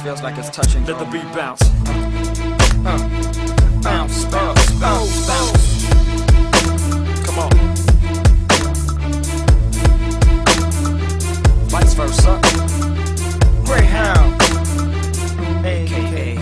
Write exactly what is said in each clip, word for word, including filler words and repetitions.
feels like it's touching. Let the beat bounce. Uh, bounce, bounce, bounce, bounce. Come on. Vice versa. Greyhound. A K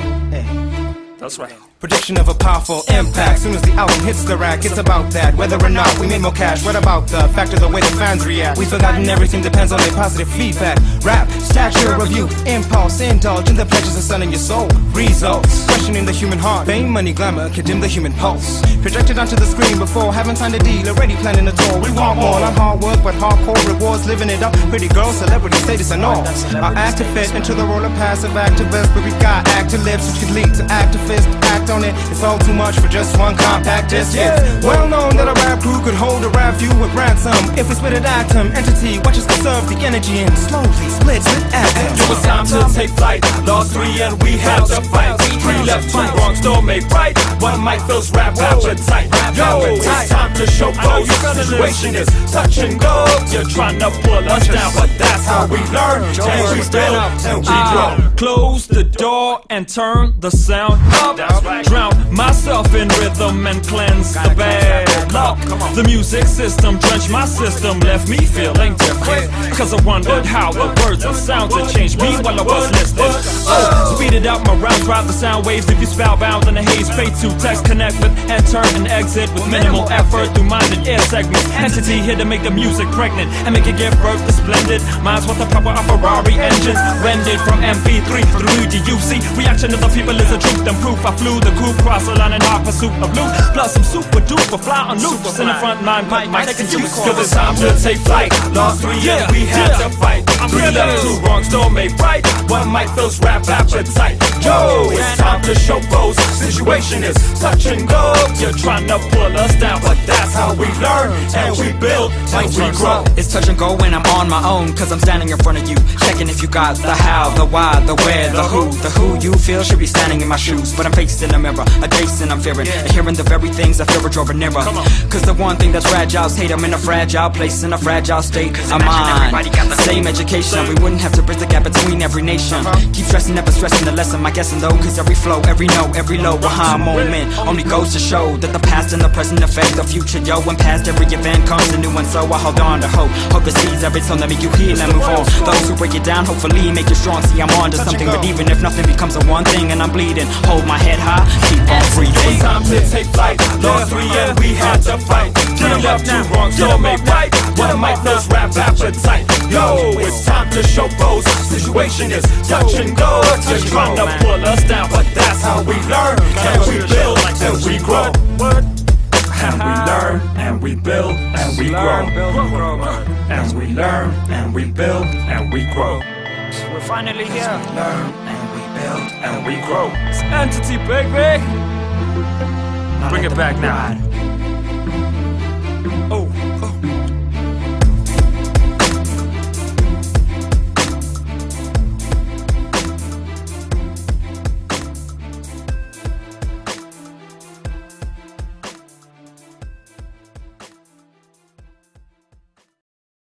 A. That's right. Prediction of a powerful impact. Soon as the album hits the rack, it's about that. Whether or not we made more cash, what about the fact of the way the fans react? We've forgotten everything depends on their positive feedback. Rap, stature of youth, impulse, indulge in the pleasures of sun in your soul. Results, questioning the human heart. Fame, money, glamour, can dim the human pulse. Projected onto the screen before, haven't signed a deal, already planning a tour. We want more, not hard work, but hardcore rewards, living it up. Pretty girls, celebrity status and all. Our act to fit into the role of passive activist, but we got active lips, which could lead to activists. Act on it, it's all too much for just one compact disc. It's well known that a rap crew could hold a rap view with ransom. If we split an atom, entity, watch us conserve the energy and slowly split with atoms. It was time to take flight, lost three and we had to fight. Three left, two wrong, storm made right. One mic fills rap appetite. Yo, it's time to show both. Situation is touch and go. You're trying to pull us down, but that's how we learn. And we build and we grow. Close the door and turn the sound up. Drown myself in rhythm and cleanse the bad luck. The music system drenched my system, left me feeling different. Cause I wondered how the words and sounds had changed me while I was listening. Oh, speeded up my rounds, ride the sound waves. If you spellbound in the haze, pay to text, connect with, enter and exit with minimal effort through mind and ear segments. Entity here to make the music pregnant and make it give birth to splendid minds with the power of Ferrari engines. Rendered from M P three through to U C. Reaction of the people is a truth and proof. I flew the coupe, cross the line in hot pursuit of blue. Plus some super duper fly on loops in the front line, but my second use. Cause it's time to take flight. Lost three and we had to fight. Three left, two wrong, storm made right. One mic fills rap appetite. Yo, it's time to show both. Situation is touch and go. You're trying to pull us down, but that's how we learn and we build and we grow. It's touch and go when I'm on my own, cause I'm standing in front of you, checking if you got the how, the why, the where, the who. The who you feel should be standing in my shoes, but I'm facing a mirror, adjacent I'm fearing, and hearing the very things I fear are drawing nearer. Cause the one thing that's fragile is hate. I'm in a fragile place, in a fragile state of mind. Same education, we wouldn't have to bridge the gap between every nation. Keep stressing, never stressing the lesson, my guessing though, cause every flow, every note, every low, behind moment only goes to show that the past and the present affect the future. Yo, when past every event comes a new one, so I hold on to hope. Hope it sees every tone that make you heal and move on. Those who break it down, hopefully make you strong. See, I'm on to something, but even if nothing becomes a one thing and I'm bleeding, hold my head high, keep on breathing. It was time to take flight, lost three and we had to fight. Three left, two wrong, storm made right. One mic fills rap appetite. Yo, it's time to show both. Situation is touch and go. You're trying to pull us down, but that's how we learn and we build and we grow. And we learn and we build and we grow. And we learn and we build and we grow. We're finally here. We learn and we build and we grow. It's Entity, baby. Bring it back now.